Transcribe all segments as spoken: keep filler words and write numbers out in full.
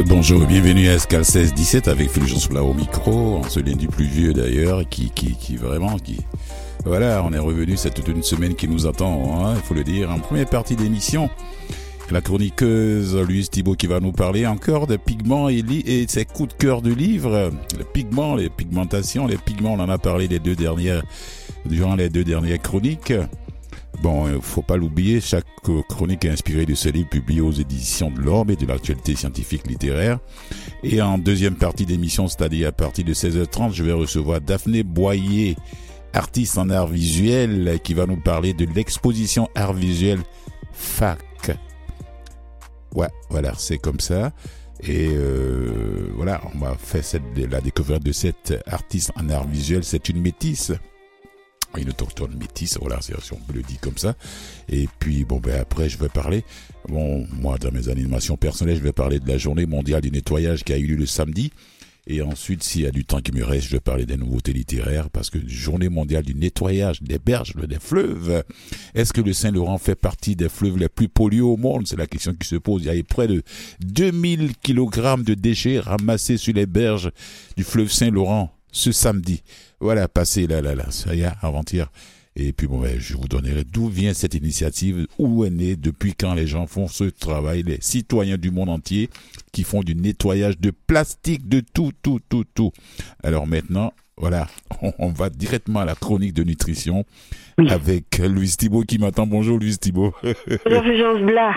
Bonjour, bienvenue à Escale seize dix-sept avec Fulgence Plat au micro, en ce lundi plus vieux d'ailleurs, qui, qui, qui vraiment, qui, voilà, on est revenu, c'est toute une semaine qui nous attend, hein, il faut le dire, en première partie d'émission. La chroniqueuse Louise Thibault qui va nous parler encore de pigments et, li- et ses coups de cœur du livre, les pigments, les pigmentations, les pigments, on en a parlé les deux dernières, durant les deux dernières chroniques. Bon, il ne faut pas l'oublier, chaque chronique est inspirée de ce livre publié aux éditions de l'Orbe et de l'actualité scientifique littéraire. Et en deuxième partie d'émission, c'est-à-dire à partir de seize heures trente, je vais recevoir Daphné Boyer, artiste en art visuel, qui va nous parler de l'exposition art visuel F A C. Ouais, voilà, c'est comme ça. Et euh, voilà, on va faire cette, la découverte de cette artiste en art visuel. C'est une métisse. Une autochtone métisse, voilà, si on peut le dire comme ça. Et puis, bon, ben après, je vais parler, bon, moi, dans mes animations personnelles, je vais parler de la journée mondiale du nettoyage qui a eu lieu le samedi. Et ensuite, s'il y a du temps qui me reste, je vais parler des nouveautés littéraires, parce que journée mondiale du nettoyage des berges, des fleuves. Est-ce que le Saint-Laurent fait partie des fleuves les plus pollués au monde? C'est la question qui se pose. Il y a près de deux mille kilogrammes de déchets ramassés sur les berges du fleuve Saint-Laurent ce samedi. Voilà, passé là, là, là, ça y est, avant-hier. Et puis bon, ben, je vous donnerai d'où vient cette initiative, où est née, depuis quand les gens font ce travail, les citoyens du monde entier qui font du nettoyage de plastique, de tout, tout, tout, tout. Alors maintenant, voilà, on, on va directement à la chronique de nutrition oui. Avec Louise Thibault qui m'attend. Bonjour Louise Thibault. Bonjour Fulgence Blas.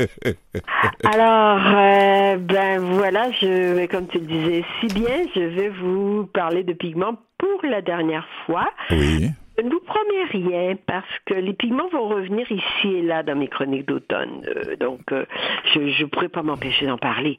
Alors, euh, ben voilà, je, comme tu le disais si bien, je vais vous parler de pigments pour la dernière fois. Oui. Je ne vous promets rien parce que les pigments vont revenir ici et là dans mes chroniques d'automne. Euh, donc, euh, je ne pourrais pas m'empêcher d'en parler.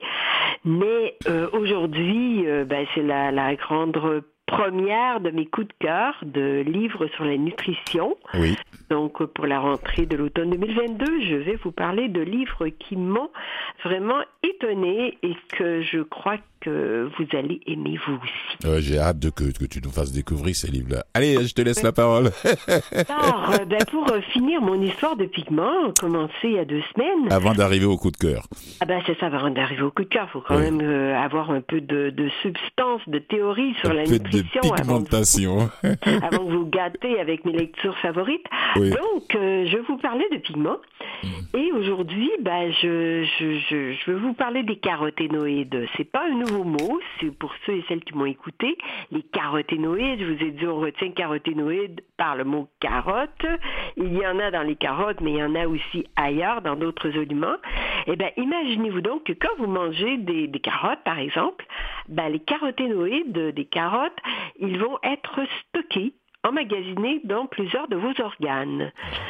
Mais euh, aujourd'hui, euh, ben, c'est la, la grande première de mes coups de cœur de livres sur la nutrition. Oui. Donc, pour la rentrée de l'automne deux mille vingt-deux, je vais vous parler de livres qui m'ont vraiment étonnée et que je crois que vous allez aimer vous aussi. Euh, j'ai hâte de que, que tu nous fasses découvrir ces livres-là. Allez, je te laisse la parole. Alors, euh, ben, pour euh, finir mon histoire de pigments, commencé il y a deux semaines. Avant d'arriver au coup de cœur. Ah ben c'est ça, avant d'arriver au coup de cœur, il faut quand oui. même euh, avoir un peu de, de substance, de théorie sur un la peu nutrition. De pigmentation. Avant de, vous, avant de vous gâter avec mes lectures favorites. Oui. Donc, euh, je vais vous parler de pigments. Mmh. Et aujourd'hui, ben, je, je, je, je veux vous parler des caroténoïdes. C'est pas un nouveau mot, c'est pour ceux et celles qui m'ont écouté. Les caroténoïdes, je vous ai dit, on retient caroténoïdes par le mot carotte. Il y en a dans les carottes, mais il y en a aussi ailleurs, dans d'autres aliments. Eh bien, imaginez-vous donc que quand vous mangez des, des carottes, par exemple, ben, les caroténoïdes des carottes, ils vont être stockés, emmagasinés dans plusieurs de vos organes,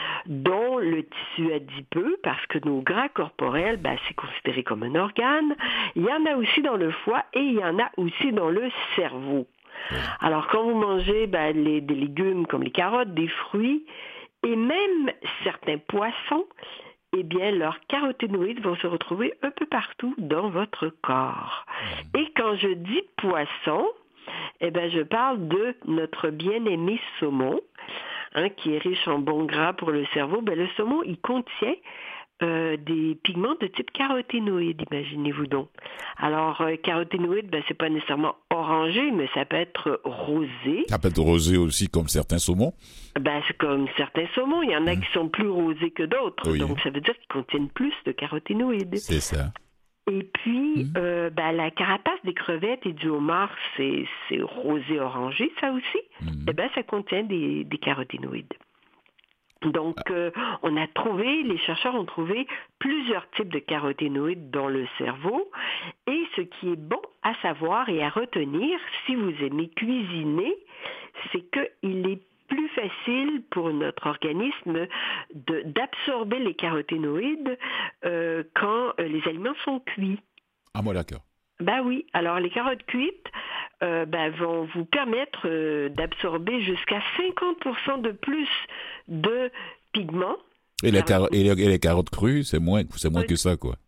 dont le tissu adipeux, parce que nos gras corporels, ben, c'est considéré comme un organe. Il y en a aussi dans le foie et il y en a aussi dans le cerveau. Alors, quand vous mangez ben, les, des légumes comme les carottes, des fruits, et même certains poissons, eh bien, leurs caroténoïdes vont se retrouver un peu partout dans votre corps. Et quand je dis poisson, eh bien, je parle de notre bien-aimé saumon, hein, qui est riche en bons gras pour le cerveau. Ben, le saumon, il contient euh, des pigments de type caroténoïde, imaginez-vous donc. Alors, euh, caroténoïde, ben, c'est pas nécessairement orangé, mais ça peut être rosé. Ça peut être rosé aussi, comme certains saumons. Ben, c'est comme certains saumons. Il y en a mmh. qui sont plus rosés que d'autres. Oui. Donc, ça veut dire qu'ils contiennent plus de caroténoïdes. C'est ça. Et puis, mmh. euh, ben, la carapace des crevettes et du homard, c'est, c'est rosé-orangé, ça aussi. Mmh. Eh bien, ça contient des, des caroténoïdes. Donc, euh, on a trouvé, les chercheurs ont trouvé plusieurs types de caroténoïdes dans le cerveau. Et ce qui est bon à savoir et à retenir, si vous aimez cuisiner, c'est qu'il est plus facile pour notre organisme de, d'absorber les caroténoïdes euh, quand euh, les aliments sont cuits. Ah, moi, d'accord. Ben oui. Alors, les carottes cuites euh, ben, vont vous permettre euh, d'absorber jusqu'à cinquante pour cent de plus de pigments. Et les, car- et les, et les carottes crues, c'est moins, c'est moins que ça, quoi.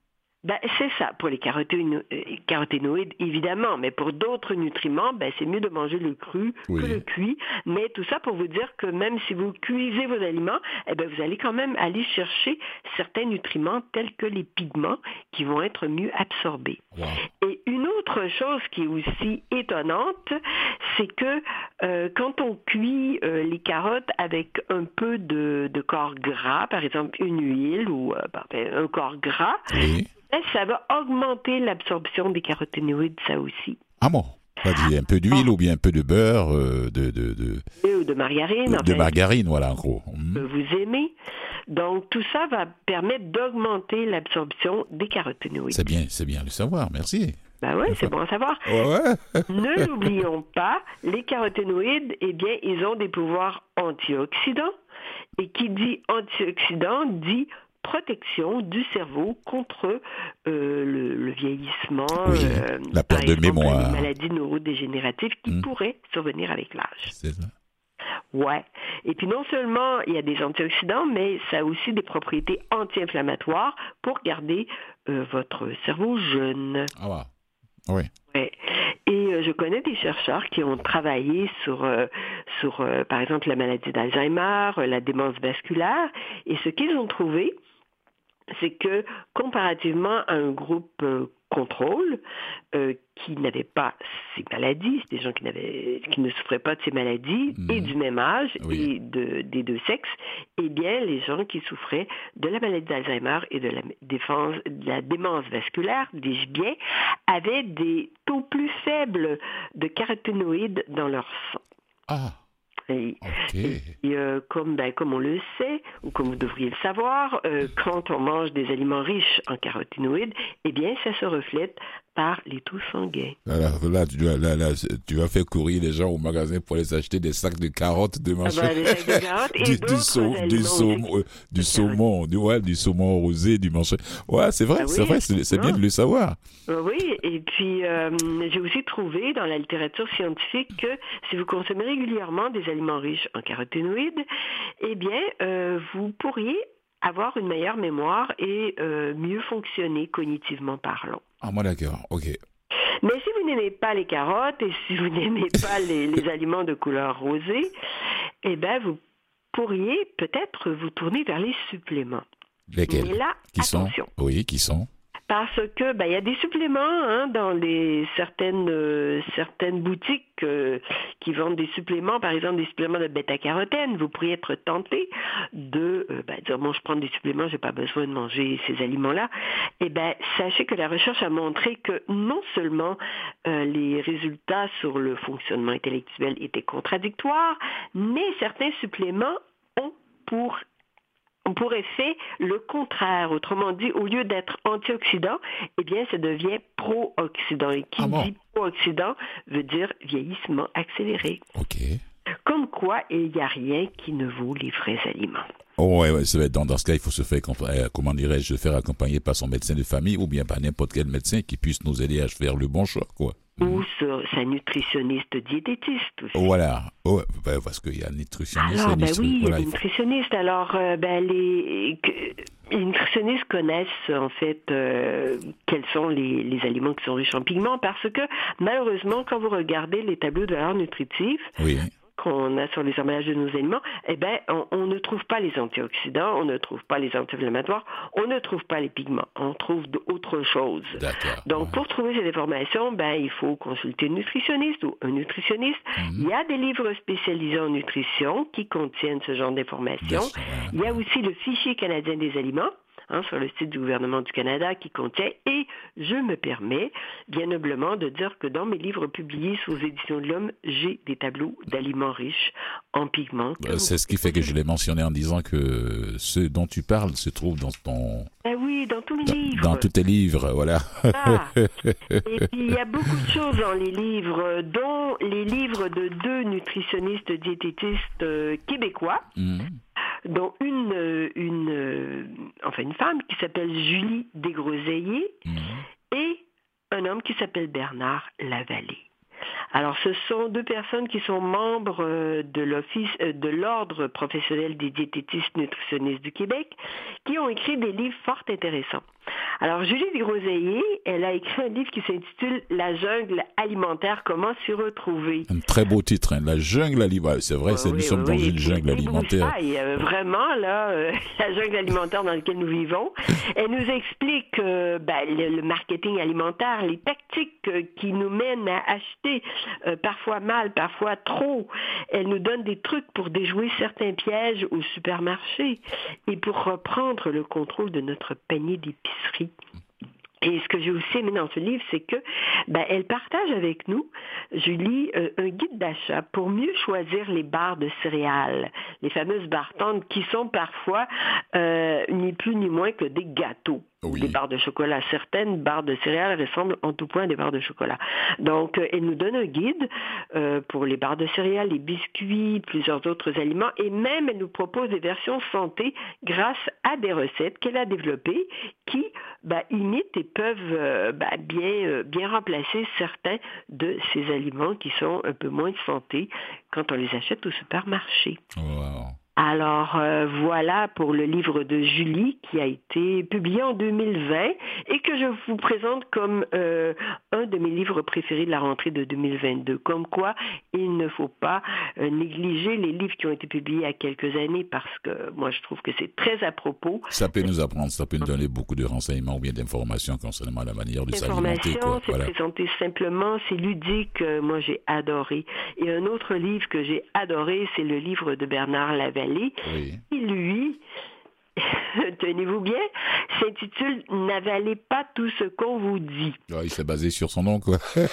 Ben, c'est ça, pour les caroténo- euh, caroténoïdes, évidemment, mais pour d'autres nutriments, ben, c'est mieux de manger le cru Oui. que le cuit. Mais tout ça pour vous dire que même si vous cuisez vos aliments, eh ben, vous allez quand même aller chercher certains nutriments tels que les pigments qui vont être mieux absorbés. Wow. Et une autre chose qui est aussi étonnante, c'est que euh, quand on cuit euh, les carottes avec un peu de, de corps gras, par exemple une huile ou euh, un corps gras, Oui. ça va augmenter l'absorption des caroténoïdes, ça aussi. Ah bon? Pas dit un peu d'huile Oh. ou bien un peu de beurre, euh, de, de, de, Ou de margarine. de, enfin, de margarine, voilà, en gros. que Mmh. vous aimez. Donc, tout ça va permettre d'augmenter l'absorption des caroténoïdes. C'est bien, c'est bien de le savoir, merci. Ben oui, c'est bon à savoir. Ouais, ouais. Ne l'oublions pas, les caroténoïdes, eh bien, ils ont des pouvoirs antioxydants. Et qui dit antioxydant dit protection du cerveau contre euh, le, le vieillissement, Oui, euh, la perte par de exemple, mémoire. les maladies neurodégénératives qui Mm. pourraient survenir avec l'âge. C'est ça. Ouais. Et puis non seulement il y a des antioxydants, mais ça a aussi des propriétés anti-inflammatoires pour garder euh, votre cerveau jeune. Ah ouais. Oui. Ouais. Et euh, je connais des chercheurs qui ont travaillé sur, euh, sur euh, par exemple, la maladie d'Alzheimer, euh, la démence vasculaire, et ce qu'ils ont trouvé, c'est que comparativement à un groupe euh, contrôle euh, qui n'avait pas ces maladies, c'est des gens qui, n'avaient, qui ne souffraient pas de ces maladies Mmh. et du même âge Oui. et de, des deux sexes, eh bien, les gens qui souffraient de la maladie d'Alzheimer et de la, défense, de la démence vasculaire, dis-je bien, avaient des taux plus faibles de caroténoïdes dans leur sang. Ah, Et, ok. et, euh, comme, ben, comme on le sait, ou comme vous devriez le savoir, euh, quand on mange des aliments riches en caroténoïdes, eh bien, ça se reflète par les taux sanguins. Là, là, tu, dois, là, là, tu vas faire courir les gens au magasin pour les acheter des sacs de carottes, de Ah machin. ben, des sacs de carottes et du, du, d'autres sau- du, aliments saumon, aussi. euh, du saumon, du, ouais, du saumon rosé, du machin. Ouais, c'est vrai, Ah c'est oui, vrai, c'est, c'est bien non. de le savoir. Euh, Oui, et puis euh, j'ai aussi trouvé dans la littérature scientifique que si vous consommez régulièrement des aliments riches en caroténoïdes, eh bien, euh, vous pourriez avoir une meilleure mémoire et euh, mieux fonctionner cognitivement parlant. Ah, moi, d'accord, ok. Mais si vous n'aimez pas les carottes et si vous n'aimez pas les, les aliments de couleur rosée, eh bien, vous pourriez peut-être vous tourner vers les suppléments. Lesquels? Mais là, Qui attention. sont? Oui, qui sont? Parce que ben il y a des suppléments hein, dans les certaines euh, certaines boutiques euh, qui vendent des suppléments, par exemple des suppléments de bêta-carotène. Vous pourriez être tenté de euh, ben, dire bon je prends des suppléments, j'ai pas besoin de manger ces aliments-là. Eh ben sachez que la recherche a montré que non seulement euh, les résultats sur le fonctionnement intellectuel étaient contradictoires, mais certains suppléments ont pour On pourrait faire le contraire. Autrement dit, au lieu d'être antioxydant, eh bien, ça devient pro-oxydant. Et qui Ah bon? dit pro-oxydant veut dire vieillissement accéléré. Ok. Comme quoi, il n'y a rien qui ne vaut les vrais aliments. Oh, ouais, ouais, ça va être dans, dans ce cas, il faut se faire, euh, comment dirais-je, se faire accompagner par son médecin de famille ou bien par n'importe quel médecin qui puisse nous aider à faire le bon choix, quoi. Ou sur sa nutritionniste diététiste aussi. Voilà. Oh, ouais, parce qu'il y a un nutritionniste. Alors, ben nutri- oui, il y a voilà, des il faut- nutritionnistes. Alors, euh, ben, les, que, les nutritionnistes connaissent, en fait, euh, quels sont les, les aliments qui sont riches en pigments parce que, malheureusement, quand vous regardez les tableaux de valeur nutritive, Oui. qu'on a sur les emballages de nos aliments, eh ben, on, on ne trouve pas les antioxydants, on ne trouve pas les anti-inflammatoires, on ne trouve pas les pigments, on trouve d'autres choses. D'accord. Donc, Ouais. pour trouver cette information, ben, il faut consulter une nutritionniste ou un nutritionniste. Mhm. Il y a des livres spécialisés en nutrition qui contiennent ce genre d'informations. Bien sûr, ouais. Il y a aussi le fichier canadien des aliments, hein, sur le site du gouvernement du Canada qui contient, et je me permets bien noblement de dire que dans mes livres publiés sous éditions de l'Homme, j'ai des tableaux d'aliments riches en pigments. que Euh, vous C'est ce qui fait que je l'ai mentionné en disant que ce dont tu parles se trouve dans ton, Ben oui, dans tous mes dans, livres. dans tous tes livres, voilà. Ah. Et puis, il y a beaucoup de choses dans les livres, dont les livres de deux nutritionnistes diététistes euh, québécois, Mhm. dont une, euh, une, euh, enfin une femme qui s'appelle Julie Desgroseilliers Mhm. et un homme qui s'appelle Bernard Lavallée. Alors, ce sont deux personnes qui sont membres euh, de l'office, euh, de l'Ordre professionnel des diététistes nutritionnistes du Québec, qui ont écrit des livres fort intéressants. Alors, Julie Desgroseilliers, elle a écrit un livre qui s'intitule « La jungle alimentaire, comment s'y retrouver ». Un très beau titre, hein, La jungle alimentaire. C'est vrai, c'est, oui, nous sommes oui, dans oui, une jungle alimentaire. Euh, vraiment, là, euh, la jungle alimentaire dans laquelle nous vivons. Elle nous explique euh, ben, le, le marketing alimentaire, les tactiques euh, qui nous mènent à acheter euh, parfois mal, parfois trop. Elle nous donne des trucs pour déjouer certains pièges au supermarché et pour reprendre le contrôle de notre panier d'épicerie. Et ce que j'ai aussi aimé dans ce livre, c'est que ben, elle partage avec nous, Julie, euh, un guide d'achat pour mieux choisir les barres de céréales, les fameuses barres tendres qui sont parfois euh, ni plus ni moins que des gâteaux. Oui. Des barres de chocolat. Certaines barres de céréales ressemblent en tout point à des barres de chocolat. Donc, euh, elle nous donne un guide euh, pour les barres de céréales, les biscuits, plusieurs autres aliments, et même elle nous propose des versions santé grâce à des recettes qu'elle a développées qui ben, imitent et peuvent euh, ben, bien, euh, bien remplacer certains de ces aliments qui sont un peu moins de santé quand on les achète au supermarché. Wow. Alors, euh, voilà pour le livre de Julie qui a été publié en deux mille vingt et que je vous présente comme euh, un de mes livres préférés de la rentrée de deux mille vingt-deux. Comme quoi, il ne faut pas euh, négliger les livres qui ont été publiés il y a quelques années parce que moi, je trouve que c'est très à propos. Ça peut nous apprendre, ça peut nous donner beaucoup de renseignements ou bien d'informations concernant la manière de s'alimenter. L'information, c'est voilà. présenté simplement, c'est ludique, euh, moi j'ai adoré. Et un autre livre que j'ai adoré, c'est le livre de Bernard Lavallée. Oui. Qui, lui, tenez-vous bien, s'intitule « N'avalez pas tout ce qu'on vous dit ». Ah, il s'est basé sur son nom, quoi. euh,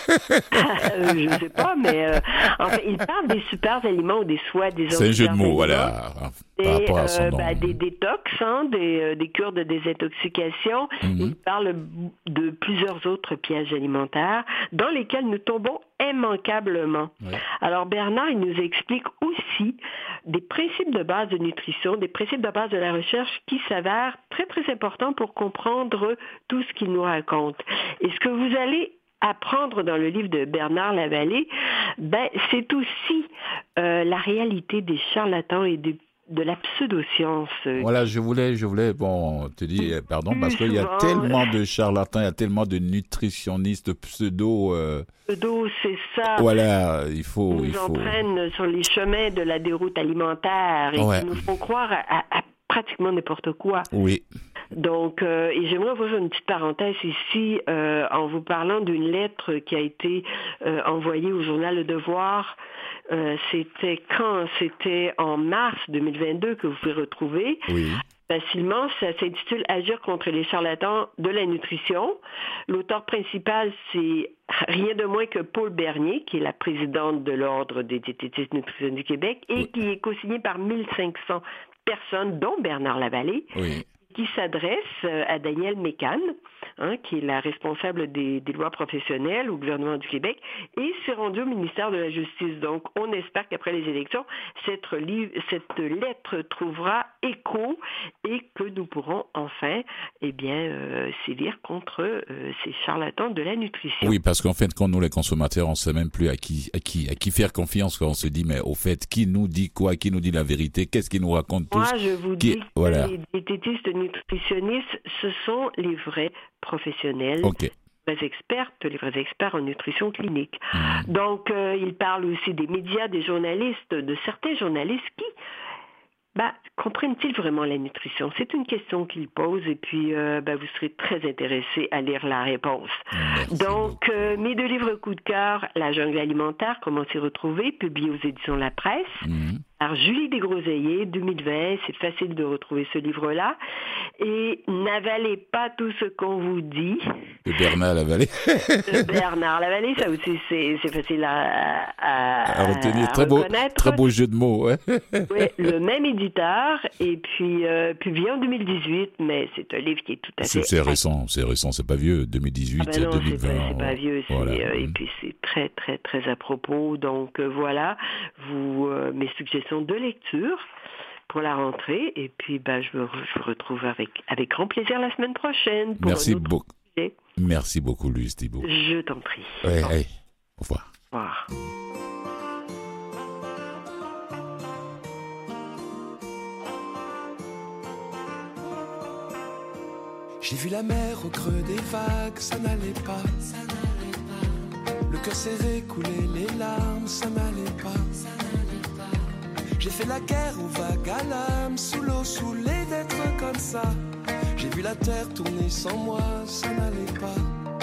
je ne sais pas, mais euh, en fait, il parle des super aliments ou des soi-disant C'est un jeu de mots, voilà. Et, par rapport à son euh, nom. Ben, des détox, hein, des, euh, des cures de désintoxication. Mm-hmm. Il parle de plusieurs autres pièges alimentaires dans lesquels nous tombons immanquablement. Ouais. Alors Bernard, il nous explique aussi des principes de base de nutrition, des principes de base de la recherche qui s'avèrent très, très importants pour comprendre tout ce qu'il nous raconte. Et ce que vous allez apprendre dans le livre de Bernard Lavallée, ben, c'est aussi euh, la réalité des charlatans et des de la pseudo-science. Voilà, je voulais, je voulais, bon, te dire, pardon, parce qu'il y a tellement de charlatans, il y a tellement de nutritionnistes pseudo. Euh... Pseudo, c'est ça. Voilà, il faut, ils nous il faut. entraînent sur les chemins de la déroute alimentaire et ouais. qui nous font croire à, à, à pratiquement n'importe quoi. Oui. Donc, euh, et j'aimerais ouvrir une petite parenthèse ici euh, en vous parlant d'une lettre qui a été euh, envoyée au journal Le Devoir. Euh, c'était quand? C'était en mars deux mille vingt-deux que vous pouvez retrouver. Oui. Facilement, ça s'intitule « Agir contre les charlatans de la nutrition ». L'auteur principal, c'est rien de moins que Paul Bernier, qui est la présidente de l'Ordre des diététistes nutritionnistes du Québec et oui. qui est co-signé par mille cinq cents personnes, dont Bernard Lavallée. Oui. Qui s'adresse à Danielle Mécan, hein, qui est la responsable des, des lois professionnelles au gouvernement du Québec, et s'est rendue au ministère de la Justice. Donc, on espère qu'après les élections, cette, livre, cette lettre trouvera écho et que nous pourrons enfin, eh bien, euh, sévir contre euh, ces charlatans de la nutrition. Oui, parce qu'en fait, quand nous, les consommateurs, on ne sait même plus à qui, à qui, à qui faire confiance, quand on se dit, mais au fait, qui nous dit quoi, qui nous dit la vérité, qu'est-ce qui nous raconte tous? Moi, je vous qui... dis que voilà. les diététistes nutritionnistes, ce sont les vrais professionnels, okay. les vrais expertes, les vrais experts en nutrition clinique. Mmh. Donc, euh, il parle aussi des médias, des journalistes, de certains journalistes qui bah, comprennent-ils vraiment la nutrition? C'est une question qu'il pose et puis euh, bah, vous serez très intéressé à lire la réponse. Merci Donc, euh, mes deux livres coup de cœur, La jungle alimentaire, comment s'y retrouver, publié aux éditions La Presse, mmh. par Julie Desgroseilliers, deux mille vingt, c'est facile de retrouver ce livre-là. Et N'avalez pas tout ce qu'on vous dit. De Bernard Lavallée. De Bernard Lavallée, ça aussi c'est, c'est facile à, à, à retenir. À très, beau, reconnaître. Très beau jeu de mots. Ouais. Oui, le même éditeur, et puis euh, publié en deux mille dix-huit, mais c'est un livre qui est tout à c'est, fait... C'est récent, c'est récent, c'est pas vieux, deux mille dix-huit, ah ben non, deux mille vingt. C'est pas, c'est pas vieux, c'est, voilà. euh, et puis c'est très, très, très à propos. Donc euh, voilà, vous, euh, mes suggestions de lecture pour la rentrée, et puis ben, je, me, je vous retrouve avec, avec grand plaisir la semaine prochaine. Pour Merci un autre beaucoup. sujet. Merci beaucoup, Louise Thibault. Je t'en prie. Ouais, bon. Hey, au revoir. Au revoir. J'ai vu la mer au creux des vagues, ça n'allait pas, ça n'allait pas. Le cœur serré, couler les larmes, ça n'allait pas, ça n'allait pas. J'ai fait la guerre aux vagues à l'âme, sous l'eau, saoulé d'être comme ça. J'ai vu la terre tourner sans moi, ça n'allait pas.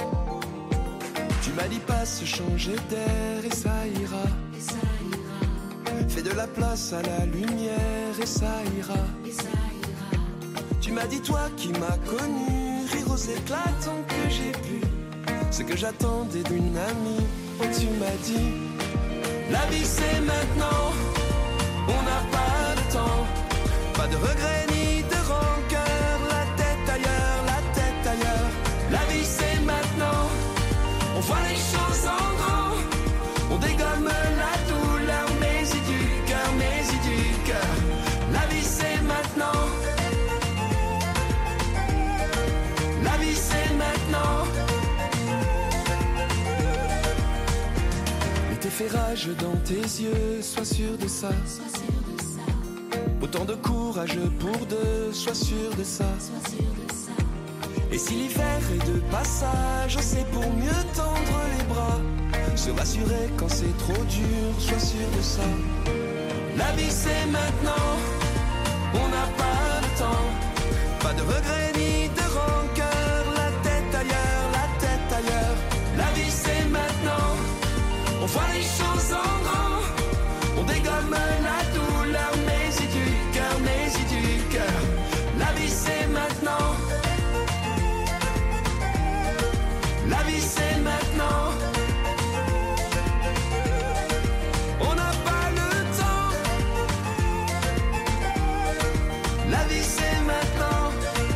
Tu m'as dit pas se changer d'air et ça ira, et ça ira. Fais de la place à la lumière et ça ira, et ça ira. Tu m'as dit toi qui m'as connu, rire aux éclats tant que j'ai pu. Ce que j'attendais d'une amie, oh tu m'as dit, la vie c'est maintenant, on n'a pas de temps. Pas de regrets ni de rancœur, la tête ailleurs, la tête ailleurs. La vie c'est maintenant, on voit les choses en grand, on dégomme la douleur, mais y du cœur, mais y du cœur. La vie c'est maintenant, la vie c'est maintenant. L'été fait rage dans tes yeux, sois sûr de ça. Sois sûr de ça. Autant de courage pour deux, sois sûr de ça. Sois sûr de ça. Et si l'hiver est de passage, c'est pour mieux tendre les bras. Se rassurer quand c'est trop dur, sois sûr de ça. La vie c'est maintenant, on n'a pas de temps. Pas de regrets ni de rancœur, la tête ailleurs, la tête ailleurs. La vie c'est maintenant, on voit les choses en grand, on dégomme la douleur, mais y du cœur, mais y du cœur. La vie c'est maintenant, la vie c'est maintenant. On n'a pas le temps, la vie c'est maintenant.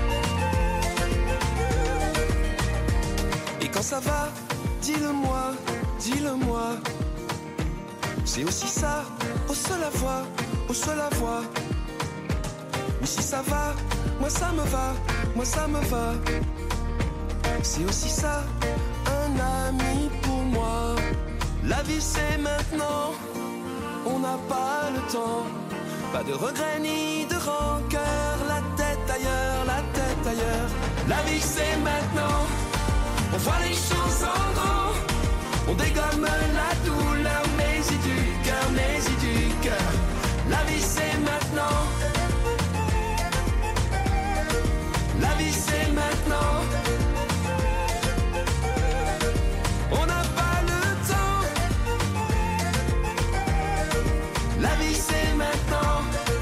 Et quand ça va, dis-le-moi, dis-le-moi. C'est aussi ça, au seul à voix, au seul à voix. Mais si ça va, moi ça me va, moi ça me va. C'est aussi ça, un ami pour moi. La vie c'est maintenant, on n'a pas le temps. Pas de regrets ni de rancœur, la tête ailleurs, la tête ailleurs. La vie c'est maintenant, on voit les choses en grand, on dégomme la douleur, mais y du cœur, mais y du cœur. La vie c'est maintenant, la vie c'est maintenant. On n'a pas le temps, la vie c'est maintenant,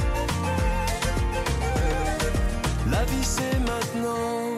la vie c'est maintenant.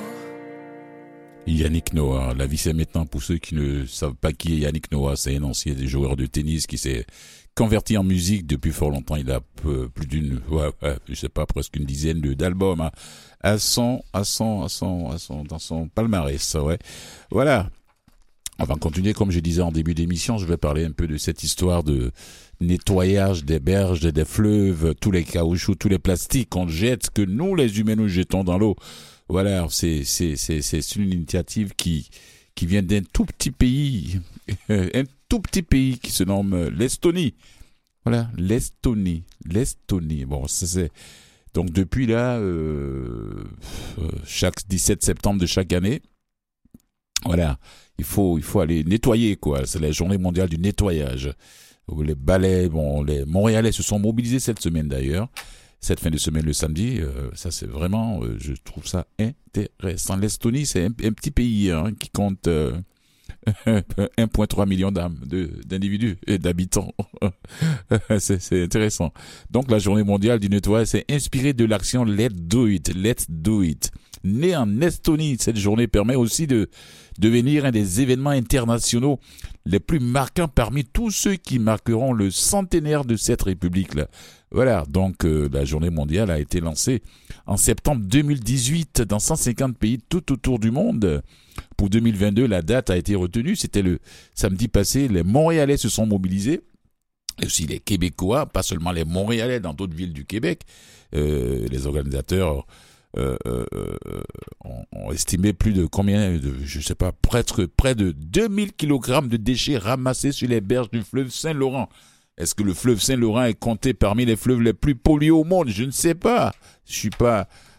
Yannick Noah, la vie c'est maintenant. Pour ceux qui ne savent pas qui est Yannick Noah, c'est un ancien des joueurs de tennis qui s'est converti en musique depuis fort longtemps. Il a peu, plus d'une, ouais, ouais, je sais pas, presque une dizaine de, d'albums hein, à son, à son, à son, à son, dans son palmarès. Ouais, voilà. On va continuer, comme je disais en début d'émission, je vais parler un peu de cette histoire de nettoyage des berges, des fleuves, tous les caoutchoucs, tous les plastiques qu'on jette, que nous les humains nous jetons dans l'eau. Voilà, c'est c'est c'est c'est une initiative qui qui vient d'un tout petit pays, un tout petit pays qui se nomme l'Estonie. Voilà, l'Estonie, l'Estonie. Bon, ça c'est donc depuis là, euh, chaque dix-sept septembre de chaque année, voilà, il faut il faut aller nettoyer quoi. C'est la journée mondiale du nettoyage. Les balais, bon, les Montréalais se sont mobilisés cette semaine d'ailleurs. Cette fin de semaine, le samedi, euh, ça c'est vraiment, euh, je trouve ça intéressant. L'Estonie, c'est un, un petit pays hein, qui compte euh, un virgule trois million d'âmes, de, d'individus et d'habitants. c'est, c'est intéressant. Donc la journée mondiale du nettoyage, c'est inspiré de l'action Let's Do It, Let's Do It. Née en Estonie, cette journée permet aussi de devenir un des événements internationaux les plus marquants parmi tous ceux qui marqueront le centenaire de cette république-là. Voilà, donc euh, la journée mondiale a été lancée en septembre deux mille dix-huit dans cent cinquante pays tout autour du monde. Pour deux mille vingt-deux, la date a été retenue, c'était le samedi passé. Les Montréalais se sont mobilisés, et aussi les Québécois, pas seulement les Montréalais dans d'autres villes du Québec. Euh, les organisateurs euh, euh, ont, ont estimé plus de combien, de, je sais pas, presque près de deux mille kilogrammes de déchets ramassés sur les berges du fleuve Saint-Laurent. Est-ce que le fleuve Saint-Laurent est compté parmi les fleuves les plus pollués au monde? Je ne sais pas. Je suis pas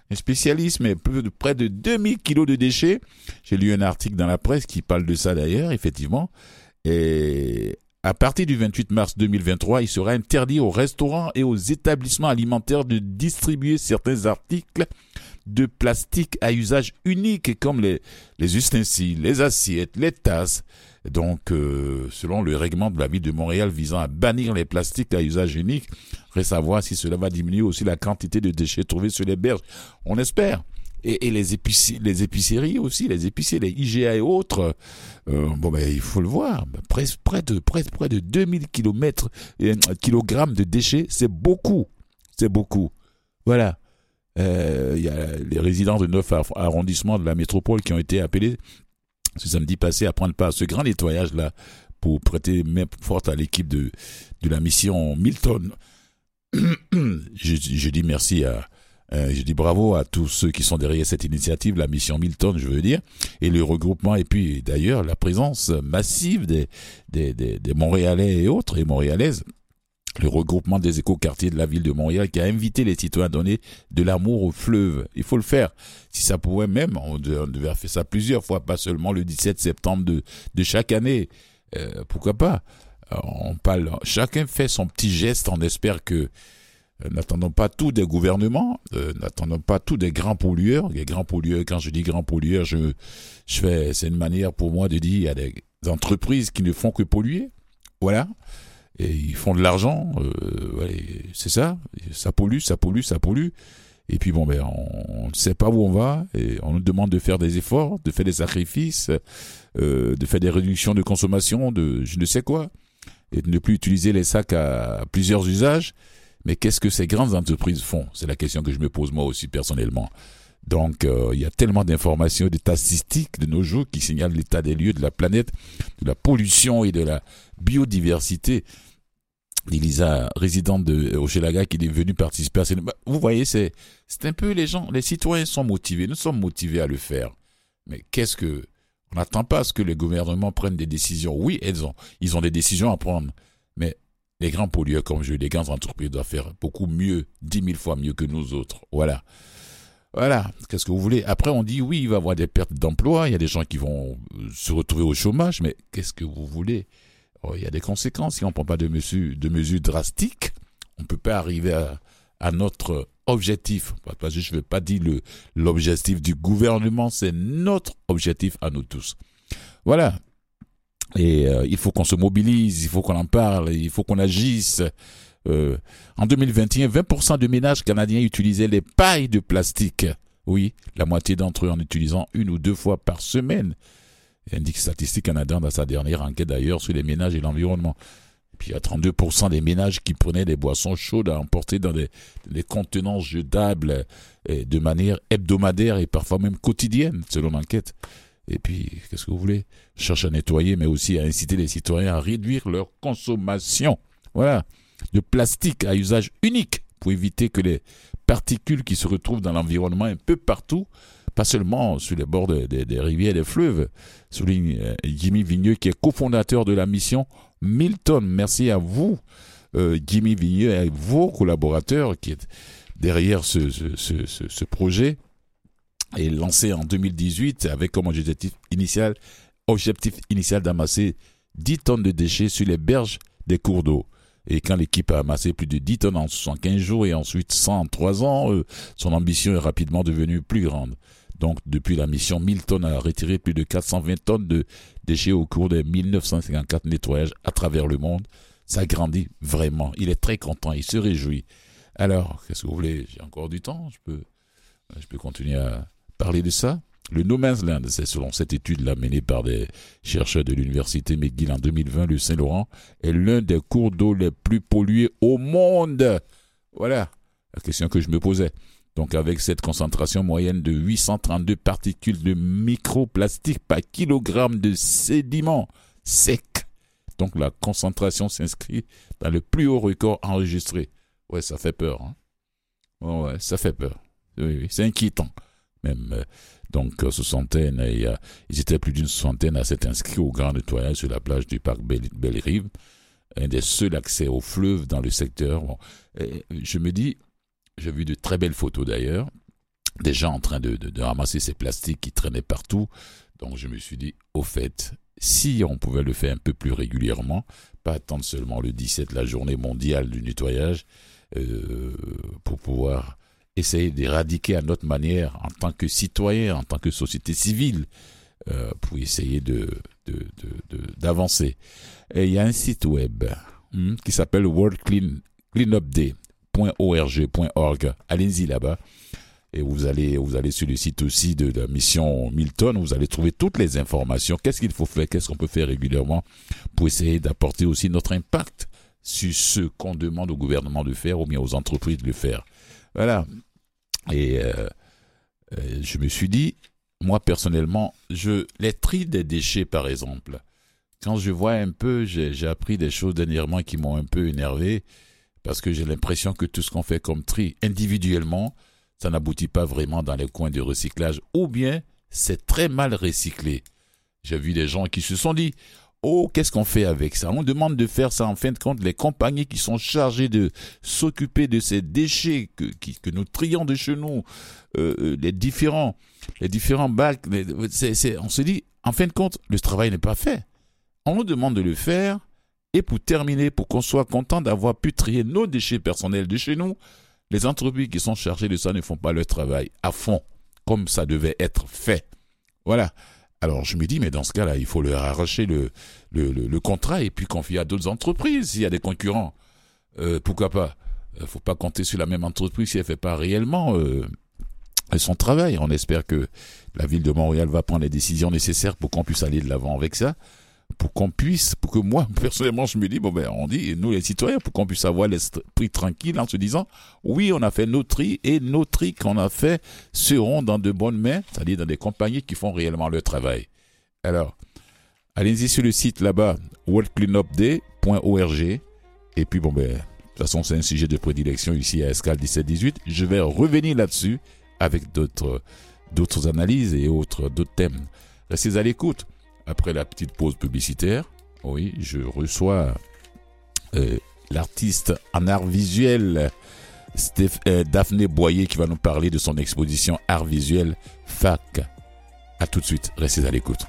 un spécialiste, mais plus de près de deux mille kilos de déchets. J'ai lu un article dans la presse qui parle de ça d'ailleurs, effectivement. Et à partir du vingt-huit mars deux mille vingt-trois, il sera interdit aux restaurants et aux établissements alimentaires de distribuer certains articles de plastique à usage unique, comme les, les ustensiles, les assiettes, les tasses. Donc, euh, selon le règlement de la ville de Montréal visant à bannir les plastiques à usage unique, reste à voir si cela va diminuer aussi la quantité de déchets trouvés sur les berges. On espère. Et, et les, épici- les épiceries aussi, les épiciers, les I G A et autres, euh, bon ben il faut le voir, près, près de près, près de deux mille kilomètres, euh, kilogrammes de déchets, c'est beaucoup, c'est beaucoup. Voilà. Il euh, y a les résidents de neuf arrondissements de la métropole qui ont été appelés ce samedi passé à prendre part à ce grand nettoyage-là pour prêter main forte à l'équipe de, de la mission Milton. je, je dis merci à, euh, je dis bravo à tous ceux qui sont derrière cette initiative, la mission Milton, je veux dire, et le regroupement, et puis d'ailleurs la présence massive des, des, des, des Montréalais et autres, et Montréalaises. Le regroupement des écoquartiers de la ville de Montréal qui a invité les citoyens à donner de l'amour au fleuve. Il faut le faire. Si ça pouvait même, on devait faire ça plusieurs fois, pas seulement le dix-sept septembre de, de chaque année. Euh, pourquoi pas? On parle, chacun fait son petit geste. On espère que euh, n'attendons pas tout des gouvernements, euh, n'attendons pas tout des grands pollueurs. Les grands pollueurs, quand je dis grands pollueurs, je, je fais, c'est une manière pour moi de dire il y a des entreprises qui ne font que polluer. Voilà. Et ils font de l'argent, euh, ouais, c'est ça, ça pollue, ça pollue, ça pollue. Et puis bon, ben, on ne sait pas où on va, et on nous demande de faire des efforts, de faire des sacrifices, euh, de faire des réductions de consommation, de je ne sais quoi, et de ne plus utiliser les sacs à, à plusieurs usages. Mais qu'est-ce que ces grandes entreprises font? C'est la question que je me pose moi aussi personnellement. Donc, euh, il y a tellement d'informations, des statistiques de nos jours qui signalent l'état des lieux de la planète, de la pollution et de la biodiversité. Elisa, résidente de Hochelaga, qui est venue participer à ces... Vous voyez, c'est, c'est un peu les gens, les citoyens sont motivés, nous sommes motivés à le faire. Mais qu'est-ce que... On n'attend pas à ce que les gouvernements prennent des décisions. Oui, elles ont, ils ont des décisions à prendre. Mais les grands pollueurs comme je, les grandes entreprises doivent faire beaucoup mieux, dix mille fois mieux que nous autres. Voilà. Voilà, qu'est-ce que vous voulez? Après, on dit, oui, il va y avoir des pertes d'emploi, il y a des gens qui vont se retrouver au chômage, mais qu'est-ce que vous voulez? Oh, il y a des conséquences. Si on ne prend pas de mesures, de mesures drastiques, on ne peut pas arriver à, à notre objectif. Parce que je ne vais pas dire le, l'objectif du gouvernement, c'est notre objectif à nous tous. Voilà. Et euh, il faut qu'on se mobilise, il faut qu'on en parle, il faut qu'on agisse. Euh, en deux mille vingt et un, vingt pour cent de ménages canadiens utilisaient les pailles de plastique. Oui, la moitié d'entre eux en utilisant une ou deux fois par semaine. Indique Statistique Canada dans sa dernière enquête d'ailleurs sur les ménages et l'environnement. Et puis il y a trente-deux pour cent des ménages qui prenaient des boissons chaudes à emporter dans des, des contenants jetables et de manière hebdomadaire et parfois même quotidienne, selon l'enquête. Et puis, qu'est-ce que vous voulez? Je cherche à nettoyer, mais aussi à inciter les citoyens à réduire leur consommation. Voilà. De plastique à usage unique pour éviter que les particules qui se retrouvent dans l'environnement un peu partout, pas seulement sur les bords des, des, des rivières et des fleuves, souligne euh, Jimmy Vigneux qui est cofondateur de la mission Milton. Merci à vous, euh, Jimmy Vigneux, et à vos collaborateurs qui êtes derrière ce, ce, ce, ce, ce projet, et lancé en deux mille dix-huit avec comme objectif initial, objectif initial d'amasser dix tonnes de déchets sur les berges des cours d'eau. Et quand l'équipe a amassé plus de dix tonnes en soixante-quinze jours et ensuite cent en trois ans, euh, son ambition est rapidement devenue plus grande. Donc, depuis la mission, Milton a retiré plus de quatre cent vingt tonnes de déchets au cours des mille neuf cent cinquante-quatre nettoyages à travers le monde. Ça grandit vraiment. Il est très content, il se réjouit. Alors, qu'est-ce que vous voulez? J'ai encore du temps, je peux, je peux continuer à parler de ça. Le No Man's Land, c'est selon cette étude-là menée par des chercheurs de l'université McGill en deux mille vingt, le Saint-Laurent est l'un des cours d'eau les plus pollués au monde. Voilà la question que je me posais. Donc avec cette concentration moyenne de huit cent trente-deux particules de microplastiques par kilogramme de sédiments secs. Donc la concentration s'inscrit dans le plus haut record enregistré. Ouais, ça fait peur. Hein? Oh ouais, ça fait peur. Oui, oui, c'est inquiétant. Même, euh, donc, soixantaine, il y a, ils étaient plus d'une soixantaine à s'être inscrits au grand nettoyage sur la plage du parc Belle-Rive, un des seuls accès au fleuve dans le secteur. Bon, et je me dis, j'ai vu de très belles photos d'ailleurs, des gens en train de, de, de ramasser ces plastiques qui traînaient partout. Donc je me suis dit, au fait, si on pouvait le faire un peu plus régulièrement, pas attendre seulement le dix-sept, la journée mondiale du nettoyage, euh, pour pouvoir essayer d'éradiquer à notre manière, en tant que citoyen, en tant que société civile, euh, pour essayer de, de, de, de, d'avancer. Et il y a un site web hmm, qui s'appelle world clean up day point org point org. Allez-y là-bas. Et vous allez, vous allez sur le site aussi de la mission Milton, vous allez trouver toutes les informations. Qu'est-ce qu'il faut faire, qu'est-ce qu'on peut faire régulièrement pour essayer d'apporter aussi notre impact sur ce qu'on demande au gouvernement de faire ou bien aux entreprises de le faire. Voilà. Et euh, euh, je me suis dit, moi personnellement, je les tri des déchets par exemple. Quand je vois un peu, j'ai, j'ai appris des choses dernièrement qui m'ont un peu énervé parce que j'ai l'impression que tout ce qu'on fait comme tri individuellement, ça n'aboutit pas vraiment dans les coins de recyclage ou bien c'est très mal recyclé. J'ai vu des gens qui se sont dit « Oh, qu'est-ce qu'on fait avec ça ?» On demande de faire ça en fin de compte. Les compagnies qui sont chargées de s'occuper de ces déchets que, qui, que nous trions de chez nous, euh, les différents, les différents bacs, les, c'est, c'est, on se dit en fin de compte, le travail n'est pas fait. On nous demande de le faire et pour terminer, pour qu'on soit content d'avoir pu trier nos déchets personnels de chez nous, les entreprises qui sont chargées de ça ne font pas leur travail à fond, comme ça devait être fait. Voilà. Alors je me dis, mais dans ce cas-là, il faut leur arracher le, le, le, le contrat et puis confier à d'autres entreprises s'il y a des concurrents. Euh, pourquoi pas ? Il ne faut pas compter sur la même entreprise si elle ne fait pas réellement euh, son travail. On espère que la ville de Montréal va prendre les décisions nécessaires pour qu'on puisse aller de l'avant avec ça. Pour qu'on puisse, pour que moi, personnellement, je me dis, bon ben, on dit, nous les citoyens, pour qu'on puisse avoir l'esprit tranquille en se disant, oui, on a fait nos tris et nos tris qu'on a fait seront dans de bonnes mains, c'est-à-dire dans des compagnies qui font réellement leur travail. Alors, allez-y sur le site là-bas, world clean up day point org, et puis bon ben, de toute façon, c'est un sujet de prédilection ici à Escale dix-sept dix-huit. Je vais revenir là-dessus avec d'autres, d'autres analyses et autres, d'autres thèmes. Restez à l'écoute. Après la petite pause publicitaire, oui, je reçois euh, l'artiste en art visuel Steph, euh, Daphné Boyer qui va nous parler de son exposition art visuel F A C. A tout de suite, restez à l'écoute.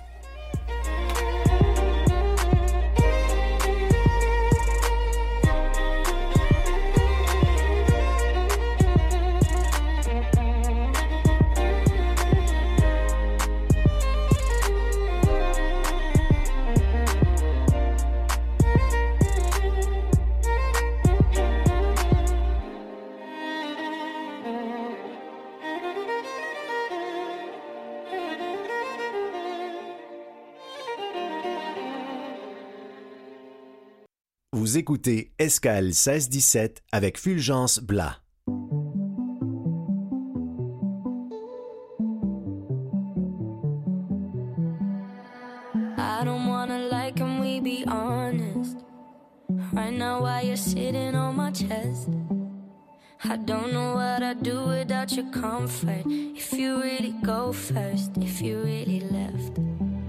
Vous écoutez Escale seize dix-sept avec Fulgence Blas. I don't wanna lie, can we be honest? Right now while you're sitting on my chest, I don't know what I'd do without your comfort. If you really go first, if you really left,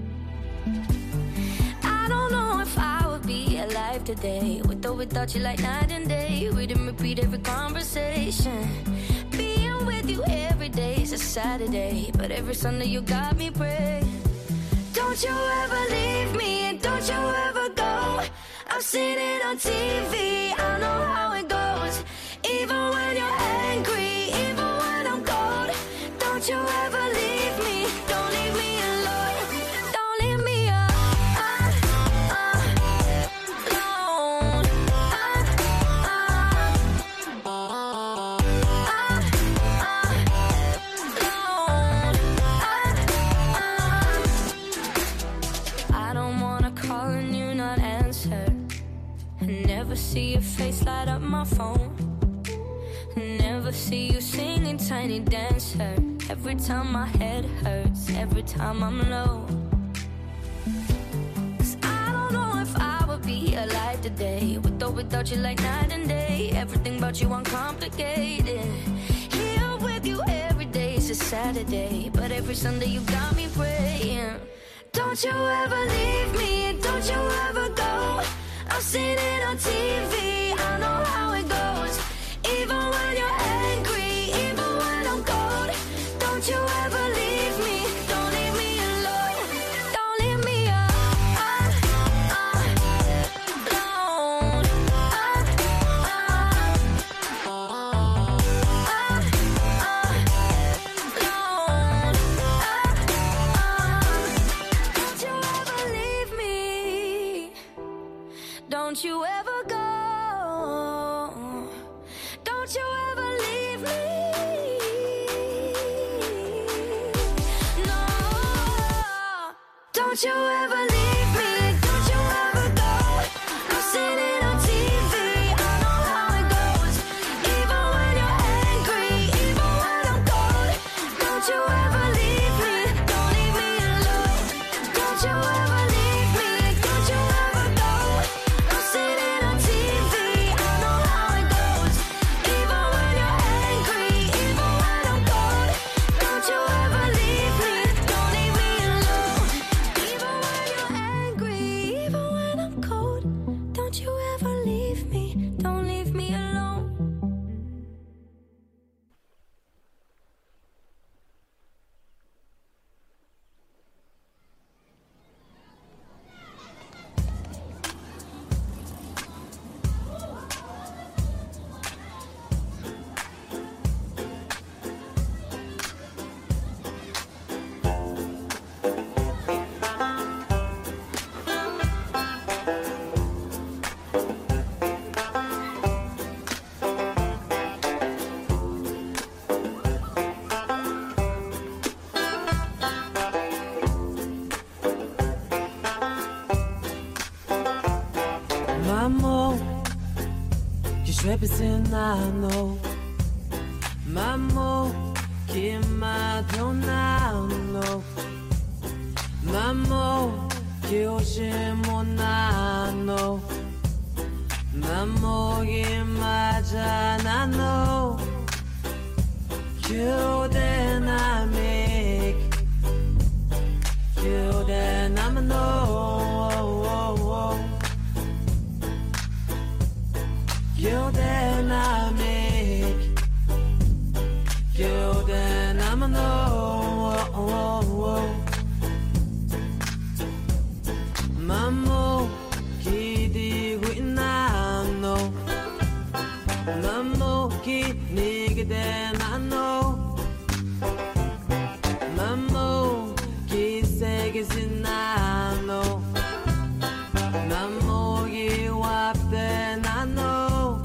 I don't know if I would be alive today, with or without you like night and day. We didn't repeat every conversation. Being with you every day is a Saturday, but every Sunday you got me praying. Don't you ever leave me and don't you ever go. I've seen it on T V, I know how it goes. Even when you're angry, even when I'm cold, don't you ever leave me, don't leave me alone. Don't leave me alone. I don't wanna call and you not answer. Never see your face light up my phone. Never see you singing Tiny Dancer. Every time my head hurts, every time I'm low. 'Cause I don't know if I would be alive today, with or without you like night and day. Everything about you uncomplicated. Here with you every day is a Saturday, but every Sunday you got me praying. Don't you ever leave me and don't you ever go. I've seen it on T V, I know how it goes. Even when you're angry, even when I'm cold, don't you ever go. Don't you ever leave me. No, don't you ever leave me. Don't you ever go. I'm sitting on T V, I know how it goes. Even when you're angry, even when I'm cold. Don't you ever leave me, don't leave me alone. Don't you ever leave me, don't you ever go. I'm sitting on T V, I know how it goes. Even when you're angry, even when I'm cold. Don't you ever leave me, don't leave me alone. Even when you're angry, even when I'm cold. Don't you ever leave me, don't leave me alone. Mammo, que represenando. Mammo, que madonano. Mammo, que hoje monano. Mammo, que majanano. You dynamic. You dynamic. You're dynamic. You're dynamic. Mammo, chi dico inanno. Mammo, chi nigga denanno. Mammo, chi segue sinanno. Mammo, chi wapte nanno.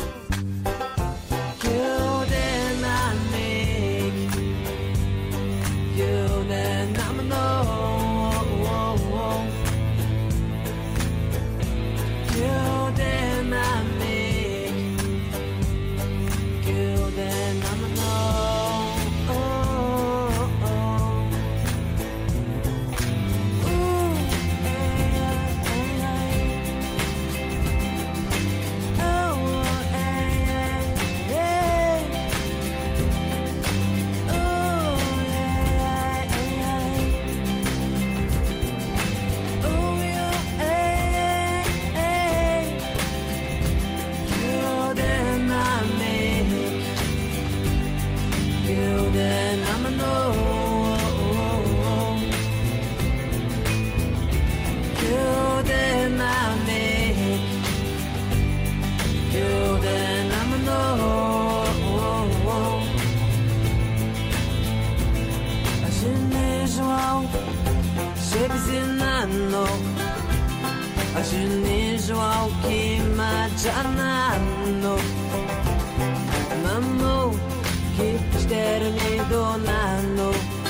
João que majanano. Mammo que sterni donano.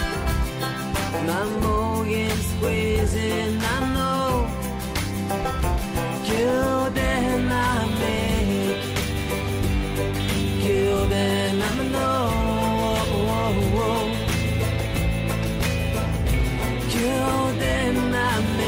Mammo che squeeze nano. Chiude na me. Chiude na no. Chiude na me.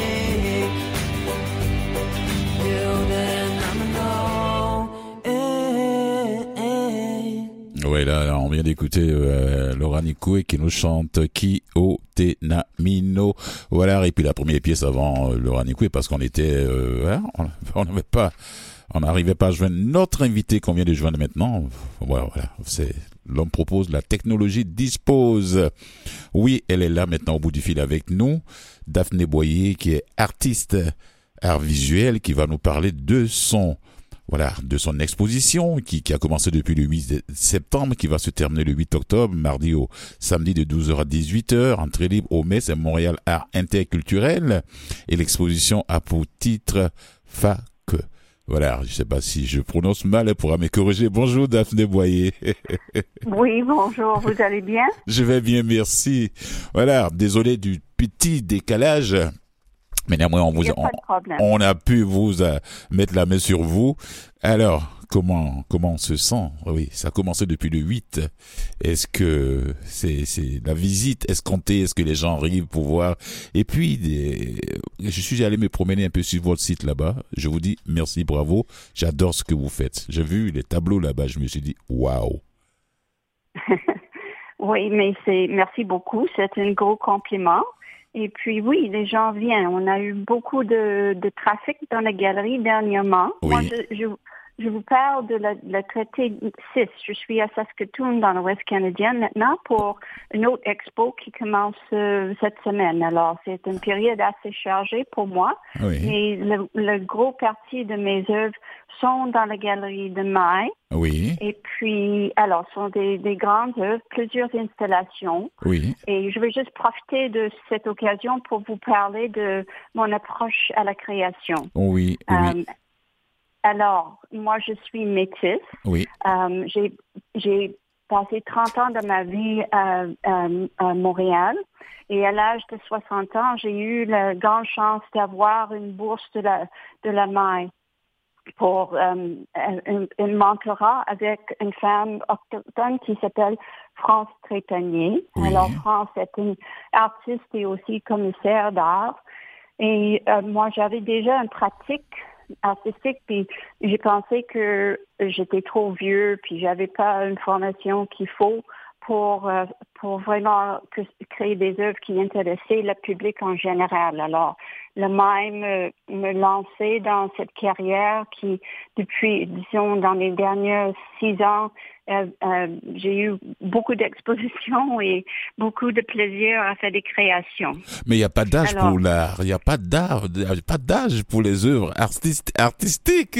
Ouais, là, là, on vient d'écouter euh, Laura Nicoué qui nous chante Ki o te na mino. Voilà, et puis la première pièce avant euh, Laura Nicoué, parce qu'on était, euh, hein, on n'avait pas, on n'arrivait pas à joindre notre invité qu'on vient de joindre maintenant. Voilà, voilà, c'est l'homme propose, la technologie dispose. Oui, elle est là maintenant au bout du fil avec nous, Daphné Boyer, qui est artiste art visuel, qui va nous parler de son Voilà, de son exposition qui, qui a commencé depuis le huit septembre, qui va se terminer le huit octobre, mardi au samedi de douze heures à dix-huit heures, entrée libre au M E S, Montréal Art Interculturel. Et l'exposition a pour titre F A C. Voilà, je sais pas si je prononce mal, elle pourra me corriger. Bonjour Daphné Boyer. Oui, bonjour, vous allez bien? Je vais bien, merci. Voilà, désolé du petit décalage. Mais néanmoins, on, vous a, on, on a pu vous a, mettre la main sur vous. Alors, comment comment on se sent? Oui, ça a commencé depuis le huit. Est-ce que c'est c'est la visite escomptée? Est-ce que les gens arrivent pour voir? Et puis, des, je suis allé me promener un peu sur votre site là-bas. Je vous dis merci, bravo. J'adore ce que vous faites. J'ai vu les tableaux là-bas. Je me suis dit, waouh. Oui, mais c'est merci beaucoup. C'est un gros compliment. Et puis oui, les gens viennent. On a eu beaucoup de, de trafic dans la galerie dernièrement. Oui. Moi, je, je, je vous parle de la, de la traité six. Je suis à Saskatoon dans l'Ouest canadien maintenant pour une autre expo qui commence euh, cette semaine. Alors, c'est une période assez chargée pour moi. Oui. Et le, le gros parti de mes œuvres sont dans la galerie de Maille. Oui. Et puis, alors, ce sont des, des grandes œuvres, plusieurs installations. Oui. Et je vais juste profiter de cette occasion pour vous parler de mon approche à la création. Oui, oui. Euh, alors, moi, je suis métisse. Oui. Euh, j'ai, j'ai passé trente ans de ma vie à, à, à Montréal. Et à l'âge de soixante ans, j'ai eu la grande chance d'avoir une bourse de la, de la Maille pour euh, un, un mentorat avec une femme autochtone qui s'appelle France Trétanier. Oui. Alors, France est une artiste et aussi commissaire d'art. Et euh, moi, j'avais déjà une pratique artistique, puis j'ai pensé que j'étais trop vieux, puis j'avais pas une formation qu'il faut pour euh, pour vraiment que, créer des œuvres qui intéressaient le public en général. Alors, le même me, me lancer dans cette carrière qui, depuis, disons, dans les derniers six ans, euh, euh, j'ai eu beaucoup d'expositions et beaucoup de plaisir à faire des créations. Mais il n'y a pas d'âge Alors, pour l'art, il n'y a pas d'art, pas d'âge pour les œuvres artist, artistiques,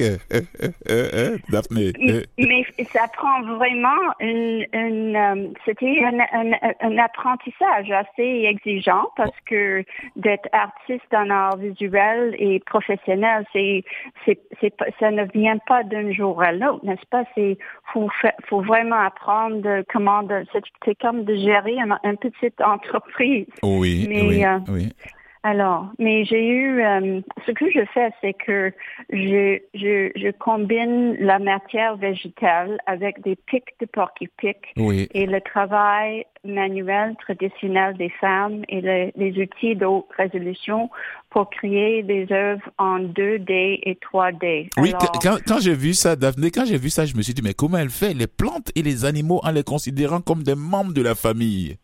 Daphné. Mais, mais ça prend vraiment une, une euh, c'était un, un, un apprentissage assez exigeant parce que d'être artiste en art visuel et professionnel, c'est, c'est, c'est, ça ne vient pas d'un jour à l'autre, n'est-ce pas? C'est, faut, faut vraiment apprendre de, comment de, c'est, c'est comme de gérer une, une petite entreprise. Oui, mais, oui, euh, oui. Alors, mais j'ai eu, euh, ce que je fais, c'est que je, je, je combine la matière végétale avec des pics de porc-épic Oui. et le travail manuel traditionnel des femmes et le, les outils de haute résolution pour créer des œuvres en deux D et trois D. Oui, Alors, quand, quand j'ai vu ça, Daphné, quand j'ai vu ça, je me suis dit, mais comment elle fait les plantes et les animaux en les considérant comme des membres de la famille?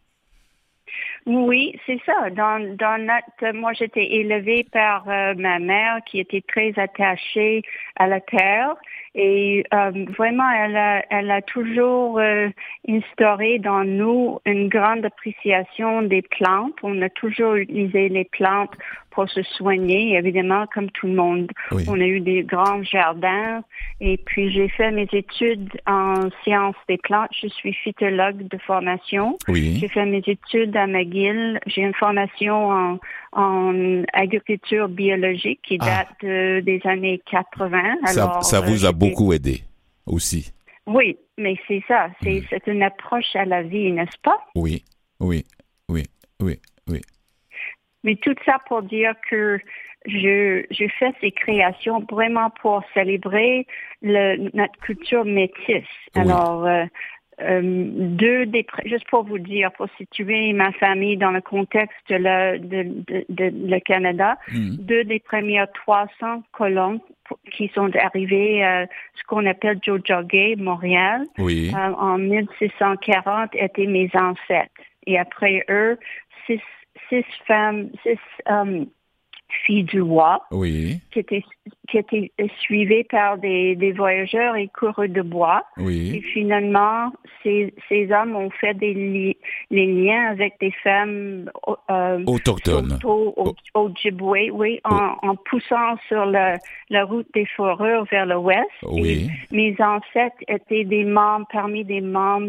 Oui, c'est ça. Dans, dans notre, moi, j'étais élevée par euh, ma mère qui était très attachée à la terre et euh, vraiment, elle a, elle a toujours euh, instauré dans nous une grande appréciation des plantes. On a toujours utilisé les plantes pour se soigner, évidemment, comme tout le monde. Oui. On a eu des grands jardins et puis j'ai fait mes études en sciences des plantes. Je suis phytologue de formation. Oui. J'ai fait mes études à McGill. J'ai une formation en, en agriculture biologique qui Ah. date de, des années quatre-vingts. Ça, Alors, ça vous euh, a j'étais- beaucoup aidé aussi. Oui, mais c'est ça. C'est, Mm. c'est une approche à la vie, n'est-ce pas? Oui, oui, oui, oui, oui. Mais tout ça pour dire que je, je fais ces créations vraiment pour célébrer le, notre culture métisse. Oui. Alors, euh, euh, deux des, juste pour vous dire, pour situer ma famille dans le contexte de, la, de, de, de le Canada, Mm. deux des premières trois cents colons qui sont arrivés à ce qu'on appelle Tiohtià:ke, Montréal, Oui. euh, en mille six cent quarante étaient mes ancêtres. Et après eux, six six femmes, six um, filles du roi Oui. qui étaient, qui étaient suivies par des, des voyageurs et coureurs de bois. Et Oui. finalement, ces, ces hommes ont fait des li- les liens avec des femmes euh, Autochtone. Saulteaux, au, Ojibwe, oui, en, en poussant sur la, la route des fourrures vers le ouest. Oui. Et mes ancêtres étaient des membres, parmi des membres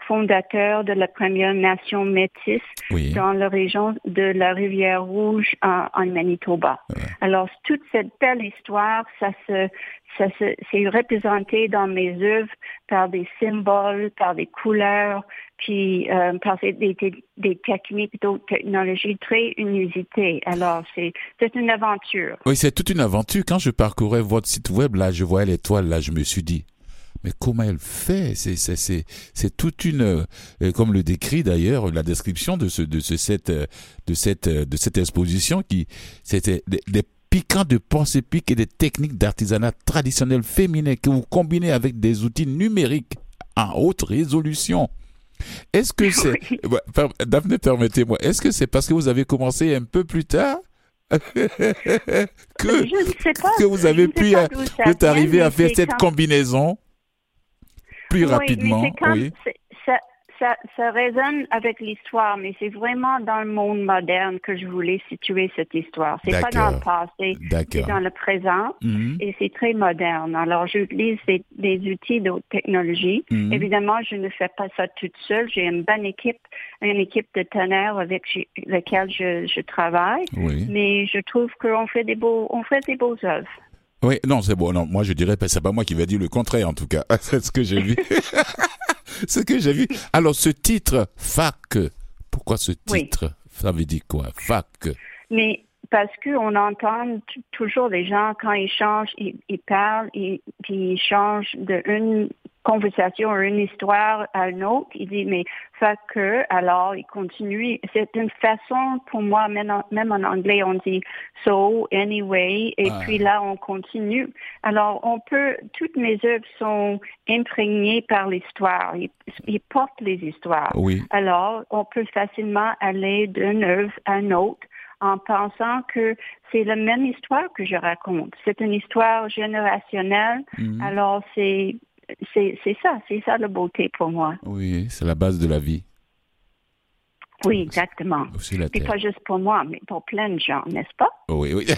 fondateur de la première nation métisse Oui. dans la région de la Rivière-Rouge en, en Manitoba. Ouais. Alors, toute cette belle histoire, ça se, ça se, c'est représenté dans mes œuvres par des symboles, par des couleurs, puis euh, par des, des, des techniques, d'autres technologies très inusitées. Alors, c'est, c'est une aventure. Oui, c'est toute une aventure. Quand je parcourais votre site web, là, je voyais l'étoile, là, je me suis dit, mais comment elle fait? C'est, c'est, c'est, c'est toute une, euh, comme le décrit d'ailleurs la description de ce, de ce, cette, euh, de cette, euh, de cette exposition qui, c'était des, des piquants de pensée pique et des techniques d'artisanat traditionnel féminin que vous combinez avec des outils numériques en haute résolution. Est-ce que c'est, Oui. Daphné, permettez-moi, est-ce que c'est parce que vous avez commencé un peu plus tard? que, Je ne sais pas. que vous avez Je ne sais pu pas à- d'où ça vous êtes vient, arrivé à mais faire c'est cette quand- combinaison plus Oui, rapidement. mais c'est comme, Oui. c'est- ça, ça, ça résonne avec l'histoire, mais c'est vraiment dans le monde moderne que je voulais situer cette histoire. C'est pas dans le D'accord. passé, c'est D'accord. dans le présent, Mhm. et c'est très moderne. Alors, j'utilise des, des outils de haute technologie. Mhm. Évidemment, je ne fais pas ça toute seule. J'ai une bonne équipe, une équipe de tonnerres avec j- laquelle je, je travaille. Oui. Mais je trouve qu'on fait des beaux, on fait des beaux œuvres. Oui, non, c'est bon. Non, moi, je dirais, c'est pas moi qui vais dire le contraire, en tout cas. C'est ce que j'ai vu. Ce que j'ai vu. Alors, ce titre, F A C, pourquoi ce Oui. titre? Ça veut dire quoi? F A C. Mais parce qu'on entend t- toujours les gens, quand ils changent, ils, ils parlent, ils, puis ils changent d'une conversation ou une histoire à une autre. Ils disent, mais fait que, alors, ils continuent. C'est une façon, pour moi, même en, même en anglais, on dit so, anyway, et Ah. puis là, on continue. Alors, on peut, toutes mes œuvres sont imprégnées par l'histoire. Ils, ils portent les histoires. Oui. Alors, on peut facilement aller d'une œuvre à une autre en pensant que c'est la même histoire que je raconte. C'est une histoire générationnelle. Mhm. Alors, c'est, c'est, c'est ça, c'est ça la beauté pour moi. Oui, c'est la base de la vie. Oui, exactement. Aussi la Et terre. pas juste pour moi, mais pour plein de gens, n'est-ce pas? Oui, oui.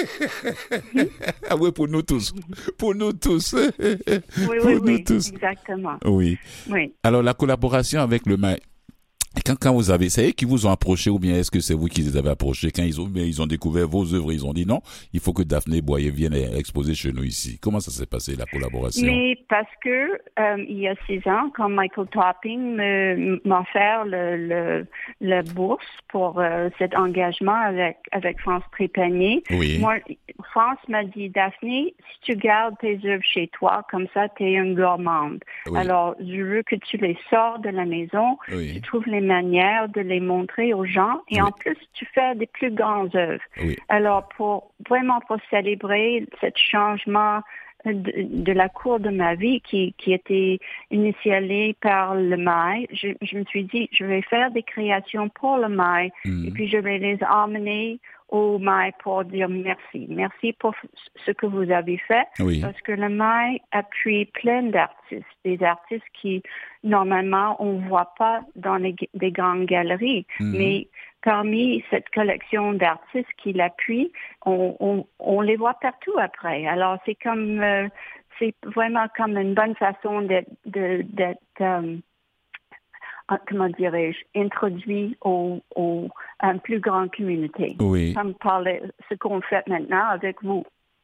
Ah oui, pour nous tous. Pour nous tous. Oui, pour oui, nous oui, tous. exactement. Oui. Oui. Alors, la collaboration avec le maï, quand, quand vous avez, c'est eux qui vous ont approché ou bien est-ce que c'est vous qui les avez approchés? Quand ils ont, mais ils ont découvert vos œuvres, ils ont dit non, il faut que Daphné Boyer vienne exposer chez nous ici. Comment ça s'est passé, la collaboration? Mais parce que euh, il y a six ans, quand Michael Topping me- m'a offert le, le, la bourse pour euh, cet engagement avec, avec France Trépanier, Oui. moi, France m'a dit, Daphné, si tu gardes tes œuvres chez toi, comme ça, tu es une gourmande. Oui. Alors, je veux que tu les sors de la maison, Oui. tu trouves les manières de les montrer aux gens, et Oui. en plus, tu fais des plus grandes œuvres. Oui. Alors, pour vraiment pour célébrer ce changement de, de la cour de ma vie qui, qui était initialisée par le maï, je, je me suis dit, je vais faire des créations pour le maï, Mhm. et puis je vais les emmener au maï pour dire merci. Merci pour ce que vous avez fait, Oui. parce que le maï appuie plein d'artistes, des artistes qui, normalement, on ne voit pas dans les, des grandes galeries, Mhm. mais parmi cette collection d'artistes qui l'appuient, on, on, on les voit partout après. Alors, c'est comme, euh, c'est vraiment comme une bonne façon d'être, de, d'être euh, ah, comment dirais-je, introduit au, au, à une plus grande communauté. Oui. Comme parler, ce qu'on fait maintenant avec vous.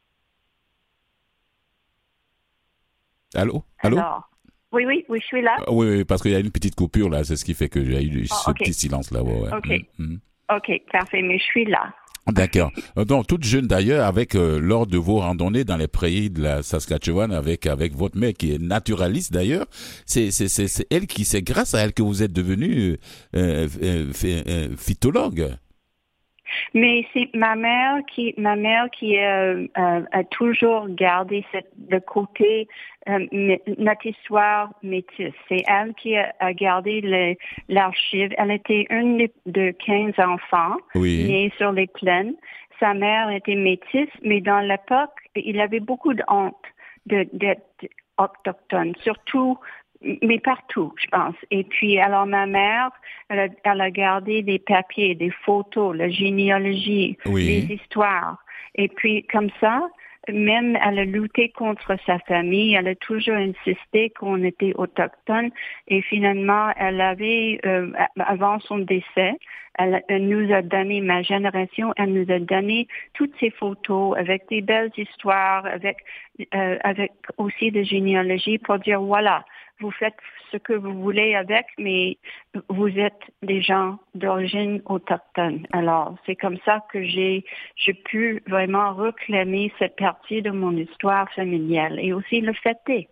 Allô? Allô? Alors, oui, oui, oui, je suis là. Ah, oui, oui, parce qu'il y a une petite coupure là, c'est ce qui fait que j'ai eu Ah, ce ok. petit silence là. Ouais, ouais. Ok. Mhm, mhm. OK, parfait, mais je suis là. D'accord. Euh, Donc, toute jeune d'ailleurs, avec euh, lors de vos randonnées dans les prairies de la Saskatchewan, avec avec votre mère qui est naturaliste d'ailleurs, c'est c'est c'est c'est elle qui, c'est grâce à elle que vous êtes devenu euh, euh, euh, phytologue. Mais c'est ma mère qui, ma mère qui euh, euh, a toujours gardé cette, le côté euh, m- notre histoire métisse. C'est elle qui a, a gardé le- l'archive. Elle était une de, de quinze enfants Oui. nés sur les plaines. Sa mère était métisse, mais dans l'époque, il avait beaucoup de honte de, d'être autochtone, surtout mais partout, je pense. Et puis, alors, ma mère, elle a, elle a gardé des papiers, des photos, la généalogie, Oui. les histoires. Et puis, comme ça, même elle a lutté contre sa famille, elle a toujours insisté qu'on était autochtone et finalement elle avait, euh, avant son décès, elle, elle nous a donné, ma génération, elle nous a donné toutes ces photos avec des belles histoires, avec, euh, avec aussi de généalogie pour dire voilà, vous faites ce que vous voulez avec, mais vous êtes des gens d'origine autochtone. Alors, c'est comme ça que j'ai, j'ai pu vraiment réclamer cette partie de mon histoire familiale et aussi le fêter.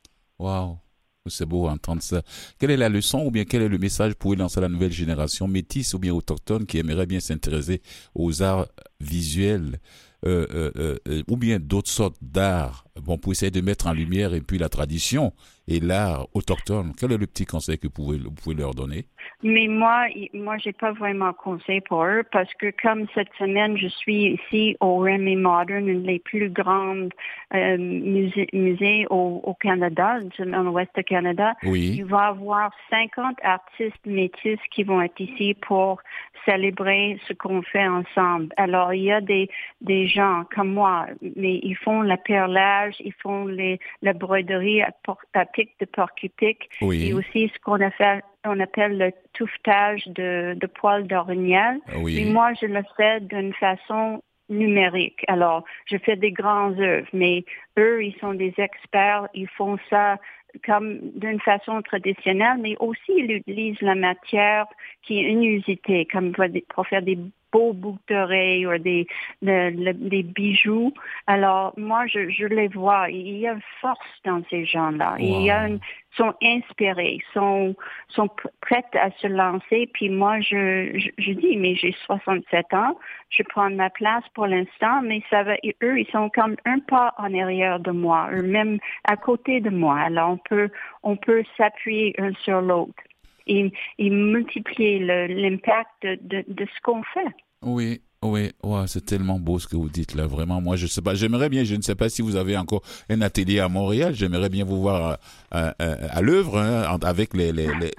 Wow, c'est beau entendre ça. Quelle est la leçon ou bien quel est le message pour lancer à la nouvelle génération métisse ou bien autochtone qui aimerait bien s'intéresser aux arts visuels euh, euh, euh, ou bien d'autres sortes d'arts, bon, pour essayer de mettre en lumière et puis la tradition et l'art autochtone? Quel est le petit conseil que vous pouvez, vous pouvez leur donner? Mais moi, moi, j'ai pas vraiment conseil pour eux parce que comme cette semaine, je suis ici au Remy Modern, une des plus grandes euh, musées, musées au, au Canada, dans l'ouest du Canada. Oui. Il va y avoir cinquante artistes métis qui vont être ici pour célébrer ce qu'on fait ensemble. Alors, il y a des, des gens comme moi, mais ils font le perlage, ils font les, la broderie à, por- à pic de porc-épic, oui. et aussi ce qu'on a fait on appelle le touffetage de, de poils d'orignal. Oui. Et moi, je le fais d'une façon numérique. Alors, je fais des grands œuvres, mais eux, ils sont des experts, ils font ça comme d'une façon traditionnelle, mais aussi ils utilisent la matière qui est inusitée, comme pour faire des beaux boucles d'oreilles ou des, de, de, des bijoux. Alors, moi, je, je les vois. Il y a une force dans ces gens-là. Wow. Il y a une, sont inspirés, sont, sont prêts à se lancer. Puis moi, je, je, je dis, mais j'ai soixante-sept ans, je prends ma place pour l'instant, mais ça va, eux, ils sont comme un pas en arrière de moi, eux même à côté de moi. Alors, on peut, on peut s'appuyer un sur l'autre. Et, et multiplier le, l'impact de, de, de ce qu'on fait. Oui, oui, ouais, c'est tellement beau ce que vous dites là, vraiment. Moi, je sais pas, j'aimerais bien, je ne sais pas si vous avez encore un atelier à Montréal, j'aimerais bien vous voir à, à, à l'œuvre hein, avec les... les, les...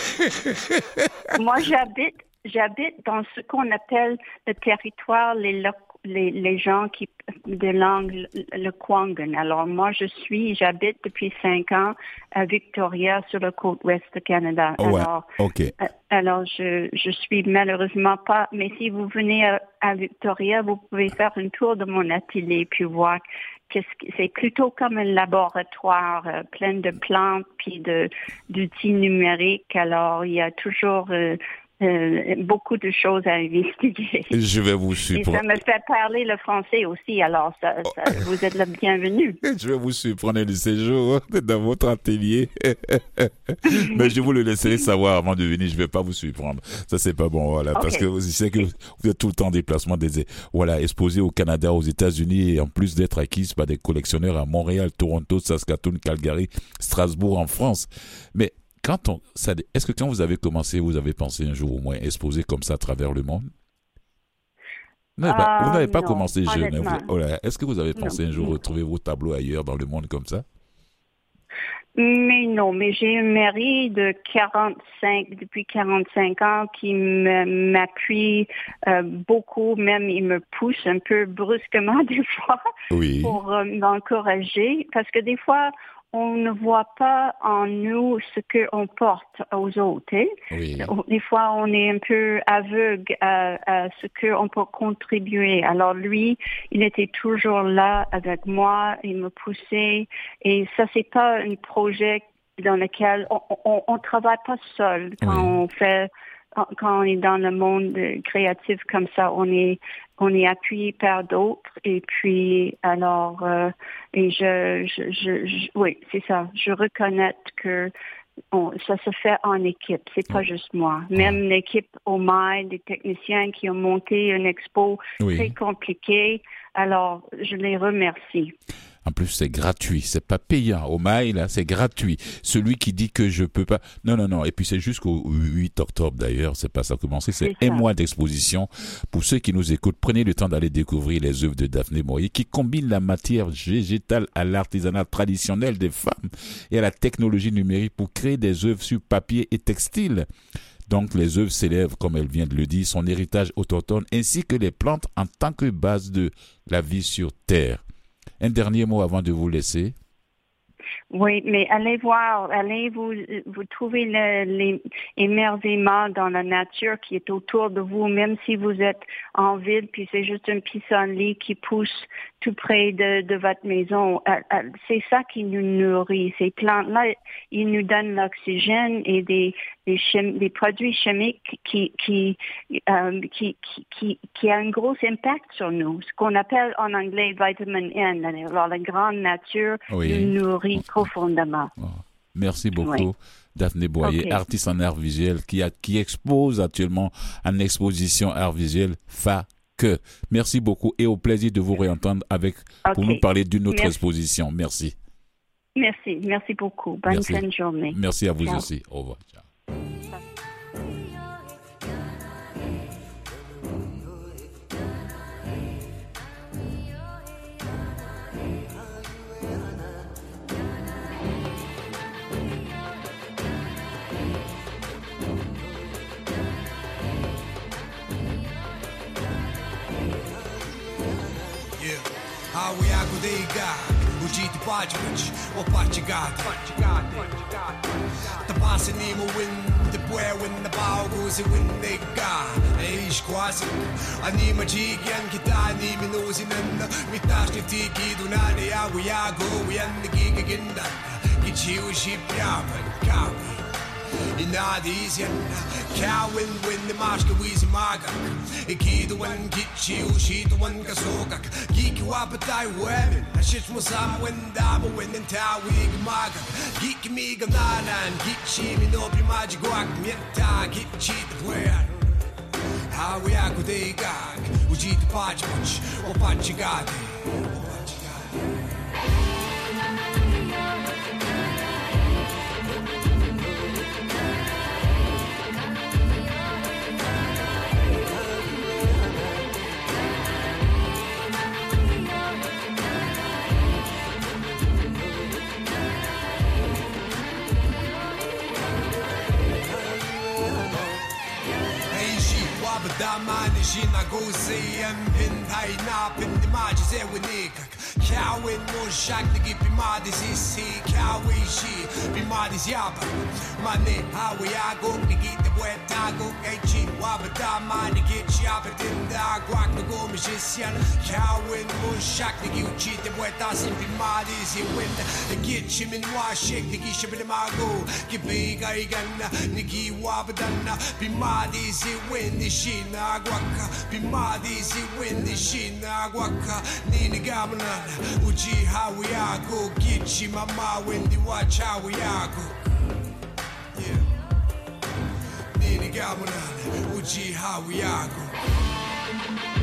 Moi, j'habite, j'habite dans ce qu'on appelle le territoire, les locaux. Les, les gens qui de langue le Kwangan. Alors moi je suis, j'habite depuis cinq ans à Victoria sur la côte ouest du Canada. Oh ouais, alors, okay. alors je je suis malheureusement pas. Mais si vous venez à, à Victoria, vous pouvez faire un tour de mon atelier puis voir. Qu'est-ce que, c'est plutôt comme un laboratoire euh, plein de plantes puis de d'outils numériques. Alors il y a toujours euh, Euh, beaucoup de choses à investiguer. Je vais vous surprendre. Et ça me fait parler le français aussi, alors ça, ça, vous êtes le bienvenu. Je vais vous surprendre du séjour dans votre atelier. Mais je vous le laisserai savoir avant de venir, je ne vais pas vous surprendre. Ça, c'est pas bon, voilà. Okay. Parce que je sais que vous êtes tout le temps en déplacement, des, voilà, exposé au Canada, aux États-Unis, et en plus d'être acquise par des collectionneurs à Montréal, Toronto, Saskatoon, Calgary, Strasbourg en France. Mais Quand on, ça, est-ce que quand vous avez commencé, vous avez pensé un jour au moins exposer comme ça à travers le monde? Non, euh, bah, vous n'avez pas non, commencé jeune. Vous, oh là, est-ce que vous avez pensé non. un jour retrouver vos tableaux ailleurs dans le monde comme ça? Mais non, mais j'ai un mari de quarante-cinq, depuis quarante-cinq ans qui me, m'appuie euh, beaucoup, même il me pousse un peu brusquement des fois oui. pour euh, m'encourager, parce que des fois, on ne voit pas en nous ce qu'on porte aux autres. Hein? Oui. Des fois, on est un peu aveugle à, à ce qu'on peut contribuer. Alors lui, il était toujours là avec moi, il me poussait. Et ça, c'est pas un projet dans lequel on, on, on travaille pas seul quand oui. on fait... Quand on est dans le monde créatif comme ça, on est on est appuyé par d'autres et puis alors euh, et je, je, je, je oui c'est ça. Je reconnais que on, ça se fait en équipe, c'est pas juste moi. Même l'équipe au M A I, des techniciens qui ont monté une expo oui. très compliquée. Alors je les remercie. En plus, c'est gratuit. C'est pas payant. Au mail, là, c'est gratuit. Celui qui dit que je peux pas. Non, non, non. Et puis, c'est jusqu'au huit octobre, d'ailleurs. C'est pas ça commencé. C'est, c'est un mois d'exposition. Pour ceux qui nous écoutent, prenez le temps d'aller découvrir les œuvres de Daphné Moyer qui combinent la matière végétale à l'artisanat traditionnel des femmes et à la technologie numérique pour créer des œuvres sur papier et textile. Donc, les œuvres célèbrent, comme elle vient de le dire, son héritage autochtone ainsi que les plantes en tant que base de la vie sur Terre. Un dernier mot avant de vous laisser. Oui, mais allez voir, allez vous, vous trouver le, les émerveillements dans la nature qui est autour de vous, même si vous êtes en ville, puis c'est juste un pissenlit qui pousse tout près de, de votre maison. C'est ça qui nous nourrit. Ces plantes-là, ils nous donnent l'oxygène et des, des, chim, des produits chimiques qui, qui, euh, qui, qui, qui, qui a un gros impact sur nous. Ce qu'on appelle en anglais vitamine N. Alors, la grande nature oui. nous nourrit profondément. Oh. Merci beaucoup, oui. Daphné Boyer, okay. artiste en art visuel qui, a, qui expose actuellement en exposition art visuel F A Que. Merci beaucoup et au plaisir de vous réentendre avec, okay. pour nous parler d'une autre Merci. exposition. Merci. Merci, merci beaucoup. Bonne Merci. fin de journée. Merci à vous Ciao. aussi. Au revoir. Ciao. Hawiaku deiga, ujiti pajwich, o pachigata. The boss in Nemo win, the boy when the bow goes in win they ga. Eish quasi, anima jigi and kita ni minosi nanda, mitash ni tiki dunani, Hawiaku, we and the gig again. Gichiu ship yaman, kawi. Inadisian, Cowan when the Mashka Weezy Maga, Iki the one get you, she the one Gasogak, Geek Wapatai women, a shit was some when Dama when in Tawig Maga, Geek me Ganana and Geek Shimi no be magic guac, Mieta, Geek cheat the prayer. How we are good day gag, Ujit Pachmuch, or Pachigati, or Pachigati. Damani shina go say and pin high nap in the margins there with Nick. Cowin no shack to get Bimadis is see Cowie she Bimadis yapa. Money how we are go to get the wet tago H Wabadama to get shop at in the guac to go magician. Cowin no shack to get cheat the wet ass in Bimadis you win the get him in wash shake the gish in the mago. Give big I gun Niki Wabadana Bimadis you win the shit. Aguaca, Bimadi, si windy, Shina, Aguaca, Nini Gamana, Uji, how we are go, Gichi, Mama, Windy, watch how we are go. Yeah. Nini Gamana, Uji, how we are go.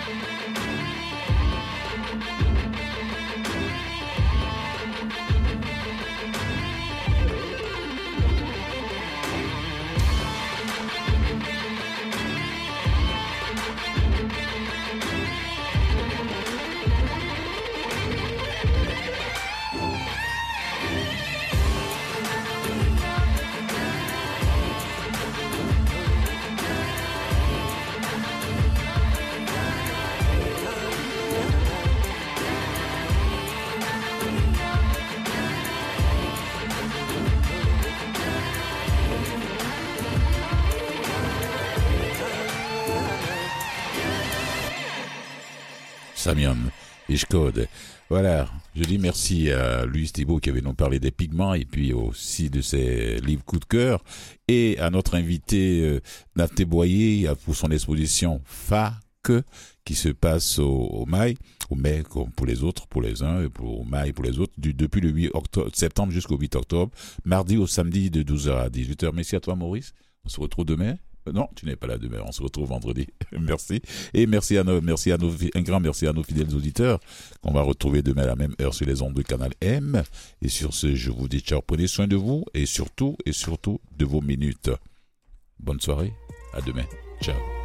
Samion, Ishcode. Voilà, je dis merci à Louis Thibault qui avait nous parlé des pigments et puis aussi de ses livres coup de cœur et à notre invité euh, Daphné Boyer pour son exposition F A Que qui se passe au, au Mail, au Mai comme pour les autres, pour les uns et pour au Mail pour les autres, du, depuis le huit octobre, septembre jusqu'au huit octobre, mardi au samedi de douze heures à dix-huit heures. Merci à toi Maurice, on se retrouve demain. Non, tu n'es pas là demain, on se retrouve vendredi. Merci. Et merci à nos, merci à nos, un grand merci à nos fidèles auditeurs qu'on va retrouver demain à la même heure sur les ondes de Canal M. Et sur ce, je vous dis ciao, prenez soin de vous et surtout, et surtout de vos minutes. Bonne soirée, à demain. Ciao.